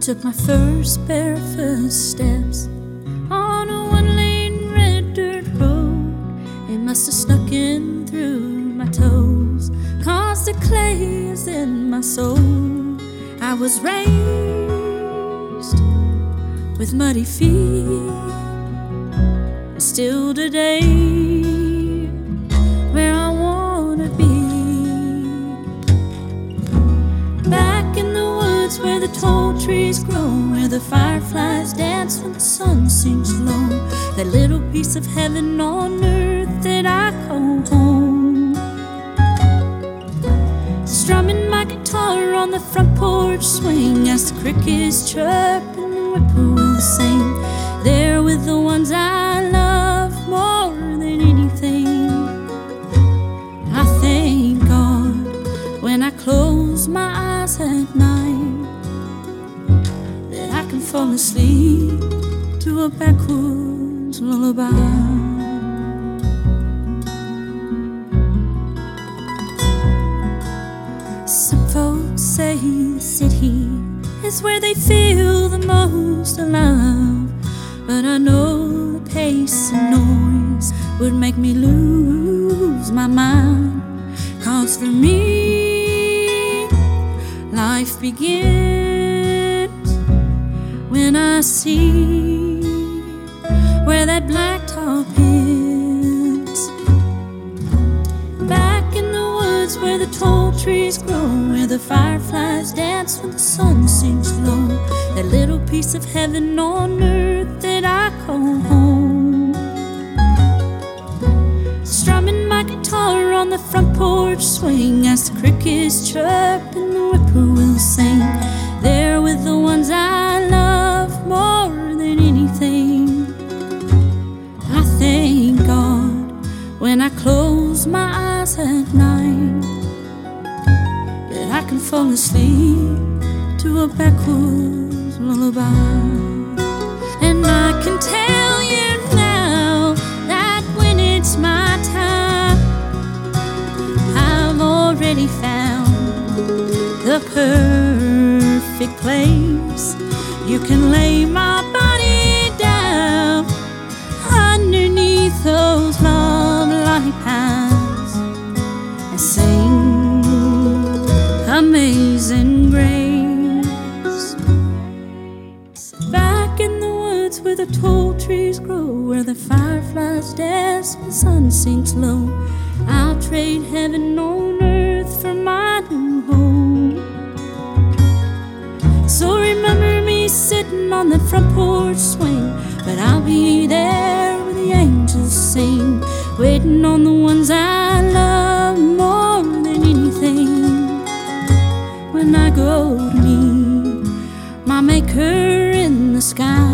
took my first barefoot steps on a one-lane red dirt road. It must have snuck in through my toes, 'cause the clay is in my soul. I was raised with muddy feet, and still today where I wanna be. Back in the woods where the tall trees grow, where the fireflies dance when the sun sinks low. That little piece of heaven on earth that I call home. Strumming my guitar on the front porch swing, as the crickets chirp and the whippoorwills sing. There with the ones I love more than anything. I thank God when I close my eyes at night that I can fall asleep to a backwoods lullaby. Some folks say the city is where they feel the most alive, but I know the pace and noise would make me lose my mind. 'Cause for me, life begins when I see where that blacktop ends. Back in the woods where the tall trees grow, where the fireflies dance when the sun sinks low. That little piece of heaven on earth that I call home. Strumming my guitar on the front porch swing, as the crickets chirp and the whippoorwills sing. There with the ones I love more than anything. I thank God when I close my eyes at night that I can fall asleep to a backwoods lullaby. And I can tell you now that when it's my time, I've already found the perfect place. You can lay my body down underneath those lovely pines and sing Amazing Grace. Back in the woods where the tall trees grow, where the fireflies dance when the sun sinks low. I'll trade heaven on earth for my new home. So remember me sitting on that front porch swing, but I'll be there where the angels sing, waiting on the ones I love more than anything. When I go to meet my maker in the sky,